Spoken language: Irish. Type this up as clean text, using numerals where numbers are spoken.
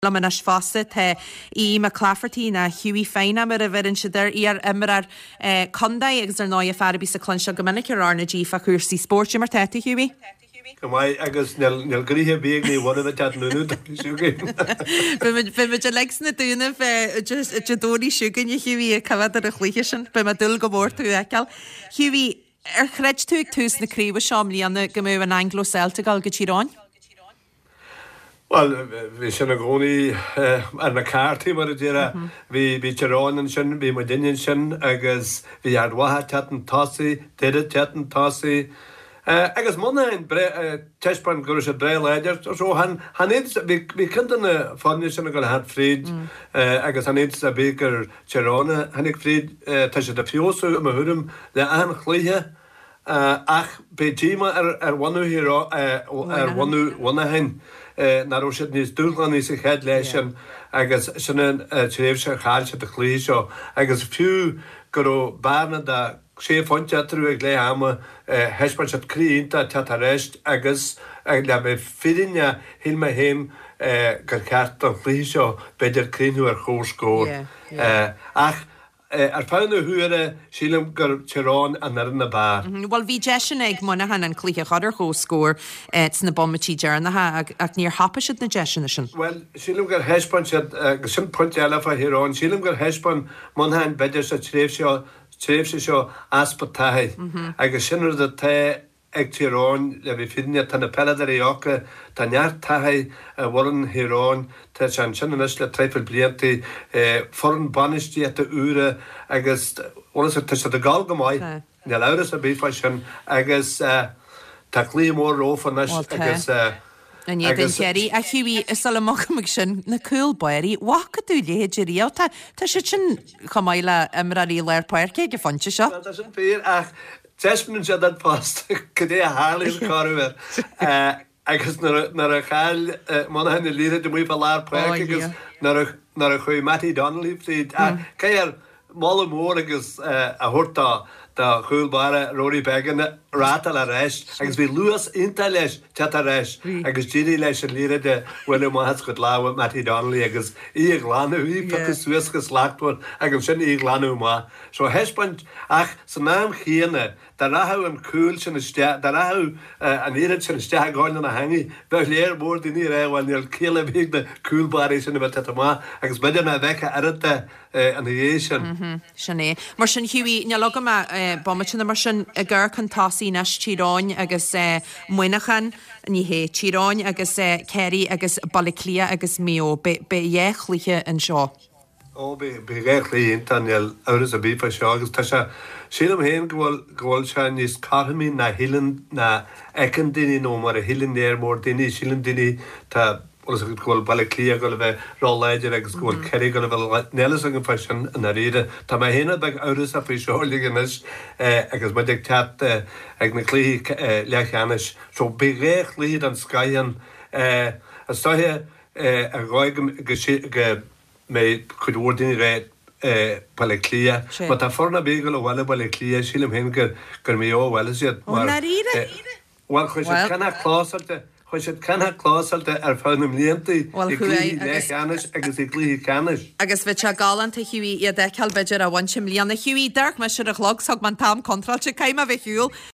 man as fasa te I ma Clafferty na Hughie Feina mar a bherin sidir ar condaid agus ar náid fearbí sa clonseo gomininic ar arna G fa cuasí sport mar tete Hughie? Mai agus nel gríthe bíag ní bhna bheith teat nunú siúgain. Be me de legs na dúna bheith dóí siúgain i Hughie a cafad ar a chluiche sin, be ma dul go mór tú ecal. Hughie, ar chreid tú ag tús na críomh seom líanana go mú an Anglo-Celtic go tíráin? Wel, fi sy'n agoni ar na carti mar y dira. Fi tiron yn sy'n, fi mwydinion sy'n, agos fi arwaha tetan tosi, dyda tetan tosi. Agos mwna yn tespan gwrs y bre ledger, so han edrych, fi cynt yn y ffonni sy'n agol had ffryd, agos han edrych a byg ar tiron, han eg ffryd, tasio da fiosu yma hwrym, le an chlihe, ach be jima ar wanu hiro, ar wanu hen. Nar os het nis dúlgan is ik het leisjen agus sy'n trefse chalse de chlísio agus fiú goro barna da sé fontia trú ag le ama hespan set críínta tatarest agus le be firinja hilma heim gur ceart an chlísio beidir crínu ar chóscór ach ar fáinna huire sílam gur tirán an ar na bar. Wel, fi jesin ag monahan an clíche chadar chó scór na bommatí dearnatha ag níor hapasid na jesin sin. Wel, sílam gur hespan sin point eile fa hirán, sílam gur hespan monahan beidir sa tréfse seo aspatáid. Agus sinnar da te ag tirán le bhí fidne tan na peladar íocha tá neart taithid bhran hirán tá sean sin le treifil bliantaí foran banistí a úra agus ónas tá sé a gáil go maiid ne leras a bífa sin agus tá clí mór rófan agus an iad chéirí a Hughie is al amach sin na coolbairí wacha tú léhéidirí tá sé sin chomáile imraí leir poirce go fante seo. Tá sin fér ach 6 minúts a dat past, cydé a hálís carver. Agus nar a chael, mana henne líre de mwy falar poek, agus nar a chuy Matty Donnelly flyd. Cael molle mór agus a hurta da chulbare Rory Began ratal a reis, agus vi Lewis inta leis, tata reis, agus Giri leis an líre de William Mahats gud lawa Matty Donnelly, agus I glanu, I pacus suesgus lagtwar, agus sin I glanu ma. So hespant, ach, sa naam chiene, da rahau an cool sin da rahau an irid sin stea goin an a hangi, beth leir mór di ni wal ni'r cile big de coolbare sin about tata ma, agus bydde na veka arata an hiéisian. Sinné. Mar sin Hughie, ne logam bomachin mar sin a gur cantasi nas tíráin agus muinachan ní hé tíráin agus Kerry agus Balliclia agus Meo be échliche an seo. O be réchli intanel auras a bífa seo agus tá se sílam héin gháil se níos carhamí na hilan na ecan duine nó mar a hilan néir mór duine sílam duine tá olas a gháil Balliclia go le bheith ráleidir agus gháil Kerry go le bheith nelas an fashion an a réide tá mai héna bag auras a fé seo liganis agus ma ag teat ag na clí lechanis so be réchli an Skyan a stoithe a gáigam me could ordinary red Balliclia, but a forna bagel or walla Balliclia, Shillam Henker, Gurmeo, Wellesit. Well, which cannot close at the which it cannot close at the Alphanum Lienti, Ganish, exactly Canish. Agus Vicha Gallant, Hughie, Yadekal Bedger, a 1 million, Hughie Dark, Measure of Logs, Hogman Tam, Control, Chikaima, Vihul.